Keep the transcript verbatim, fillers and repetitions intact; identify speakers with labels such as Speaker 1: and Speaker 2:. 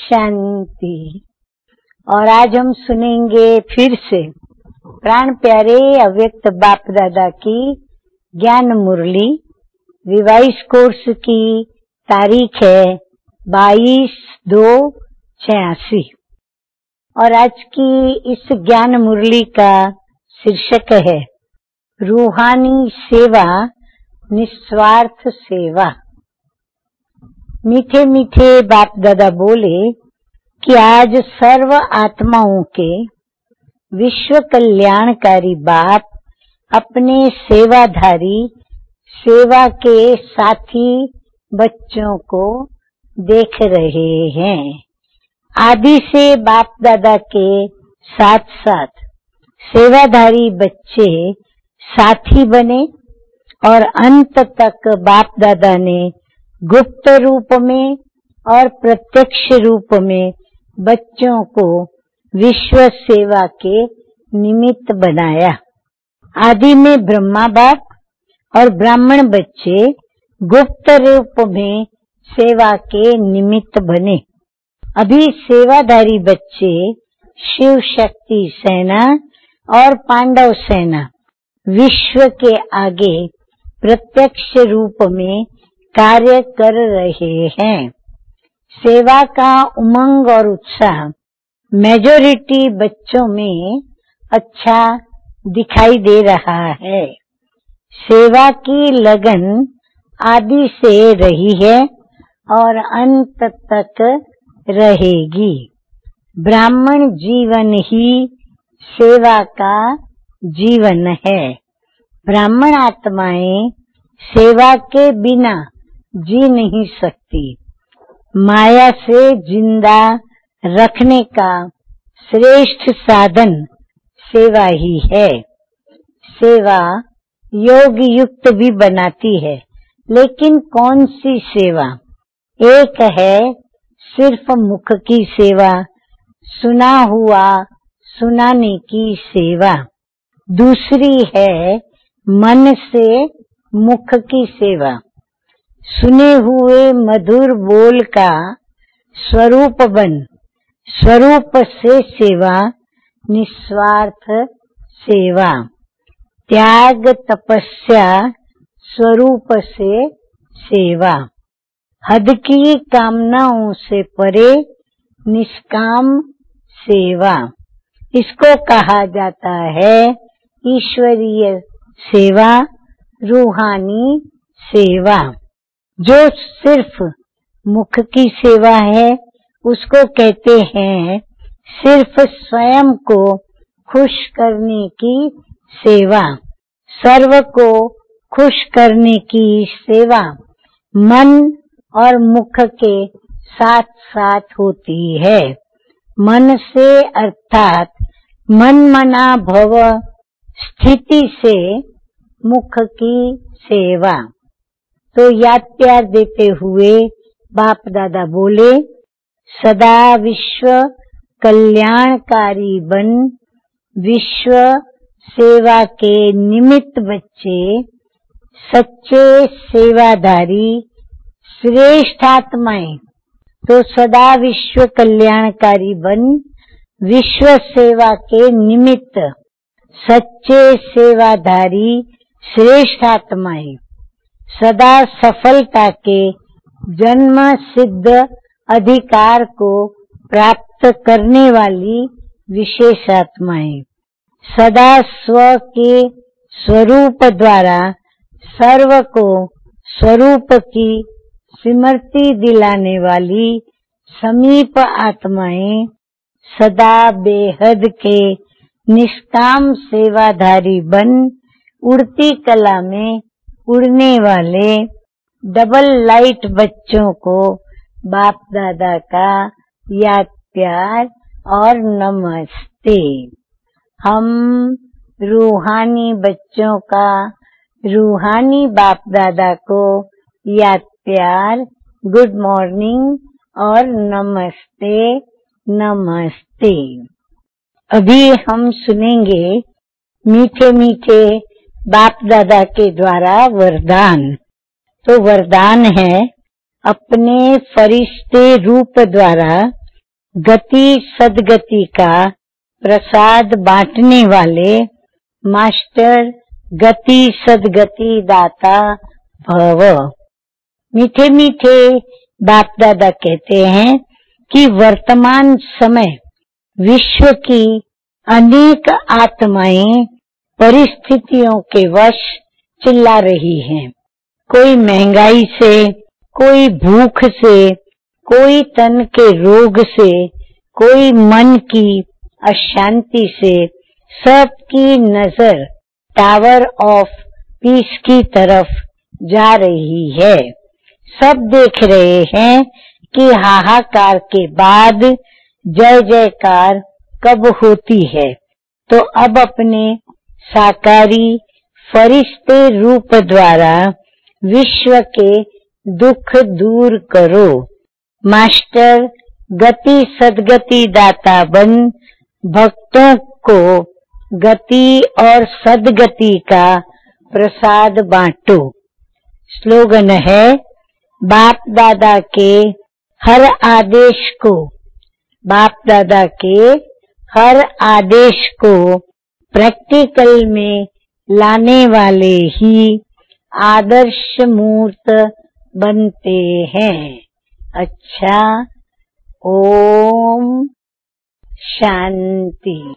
Speaker 1: शांति। और आज हम सुनेंगे फिर से प्राण प्यारे अव्यक्त बाप दादा की ज्ञान मुरली। रिवाइज कोर्स की तारीख है बाईस दो छियासी और आज की इस ज्ञान मुरली का शीर्षक है रूहानी सेवा, निस्वार्थ सेवा। मीठे मीठे बाप दादा बोले कि आज सर्व आत्माओं के विश्व कल्याणकारी बाप अपने सेवाधारी सेवा के साथी बच्चों को देख रहे हैं। आदि से बाप दादा के साथ साथ सेवाधारी बच्चे साथी बने और अंत तक बाप दादा ने गुप्त रूप में और प्रत्यक्ष रूप में बच्चों को विश्व सेवा के निमित्त बनाया। आदि में ब्रह्मा बाप और ब्राह्मण बच्चे गुप्त रूप में सेवा के निमित्त बने। अभी सेवाधारी बच्चे शिव शक्ति सेना और पांडव सेना विश्व के आगे प्रत्यक्ष रूप में कार्य कर रहे हैं। सेवा का उमंग और उत्साह मेजॉरिटी बच्चों में अच्छा दिखाई दे रहा है। सेवा की लगन आदि से रही है और अंत तक रहेगी। ब्राह्मण जीवन ही सेवा का जीवन है। ब्राह्मण आत्माएं सेवा के बिना जी नहीं सकती। माया से जिंदा रखने का श्रेष्ठ साधन सेवा ही है। सेवा योग युक्त भी बनाती है, लेकिन कौन सी सेवा? एक है सिर्फ मुख की सेवा, सुना हुआ सुनाने की सेवा। दूसरी है मन से मुख की सेवा, सुने हुए मधुर बोल का स्वरूप बन स्वरूप से सेवा, निस्वार्थ सेवा। त्याग तपस्या स्वरूप से सेवा। हद की कामनाओं से परे निष्काम सेवा। इसको कहा जाता है ईश्वरीय सेवा, रूहानी सेवा। जो सिर्फ मुख की सेवा है उसको कहते हैं सिर्फ स्वयं को खुश करने की सेवा। सर्व को खुश करने की सेवा मन और मुख के साथ साथ होती है। मन से अर्थात मन मना भव स्थिति से मुख की सेवा। तो याद प्यार देते हुए बाप दादा बोले सदा विश्व कल्याणकारी बन विश्व सेवा के निमित्त बच्चे सच्चे सेवाधारी श्रेष्ठ आत्माएं। तो सदा विश्व कल्याणकारी बन विश्व सेवा के निमित्त सच्चे सेवाधारी श्रेष्ठ आत्माएं। सदा सफलता के जन्म सिद्ध अधिकार को प्राप्त करने वाली विशेष आत्माएं। सदा स्व के स्वरूप द्वारा सर्व को स्वरूप की स्मृति दिलाने वाली समीप आत्माएं। सदा बेहद के निष्काम सेवाधारी बन उड़ती कला में उड़ने वाले डबल लाइट बच्चों को बाप दादा का याद प्यार और नमस्ते। हम रूहानी बच्चों का रूहानी बाप दादा को याद प्यार, गुड मॉर्निंग और नमस्ते नमस्ते। अभी हम सुनेंगे मीठे मीठे बाप दादा के द्वारा वरदान। तो वरदान है अपने फरिश्ते रूप द्वारा गति सदगति का प्रसाद बांटने वाले मास्टर गति सदगति दाता भव। मीठे मीठे बाप दादा कहते हैं कि वर्तमान समय विश्व की अनेक आत्माएं परिस्थितियों के वश चिल्ला रही हैं। कोई महंगाई से, कोई भूख से, कोई तन के रोग से, कोई मन की अशांति से। सबकी नजर टावर ऑफ पीस की तरफ जा रही है। सब देख रहे हैं कि हाहाकार के बाद जय जयकार कब होती है। तो अब अपने साकारी फरिश्ते रूप द्वारा विश्व के दुख दूर करो। मास्टर गति सदगति दाता बन भक्तों को गति और सदगति का प्रसाद बांटो। स्लोगन है, बाप दादा के हर आदेश को बाप दादा के हर आदेश को प्रैक्टिकल में लाने वाले ही आदर्श मूर्त बनते हैं। अच्छा, ओम शांति।